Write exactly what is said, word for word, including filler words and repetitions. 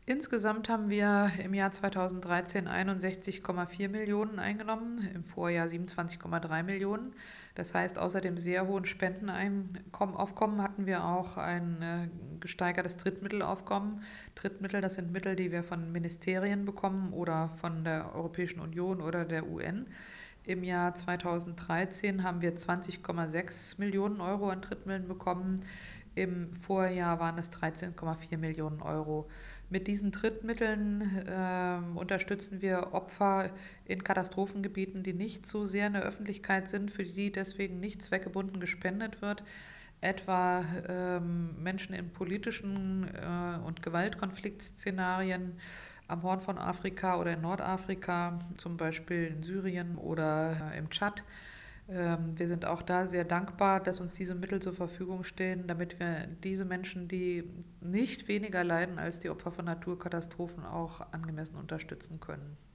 Insgesamt haben wir im Jahr zweitausenddreizehn einundsechzig Komma vier Millionen eingenommen, im Vorjahr siebenundzwanzig Komma drei Millionen. Das heißt, außer dem sehr hohen Spendenaufkommen hatten wir auch ein äh, gesteigertes Drittmittelaufkommen. Drittmittel, das sind Mittel, die wir von Ministerien bekommen oder von der Europäischen Union oder der U N. Im Jahr zweitausenddreizehn haben wir zwanzig Komma sechs Millionen Euro an Drittmitteln bekommen. Im Vorjahr waren es dreizehn Komma vier Millionen Euro. Mit diesen Drittmitteln äh, unterstützen wir Opfer in Katastrophengebieten, die nicht so sehr in der Öffentlichkeit sind, für die deswegen nicht zweckgebunden gespendet wird, etwa ähm, Menschen in politischen äh, und Gewaltkonfliktszenarien am Horn von Afrika oder in Nordafrika, zum Beispiel in Syrien oder äh, im Tschad. Ähm, wir sind auch da sehr dankbar, dass uns diese Mittel zur Verfügung stehen, damit wir diese Menschen, die nicht weniger leiden als die Opfer von Naturkatastrophen, auch angemessen unterstützen können.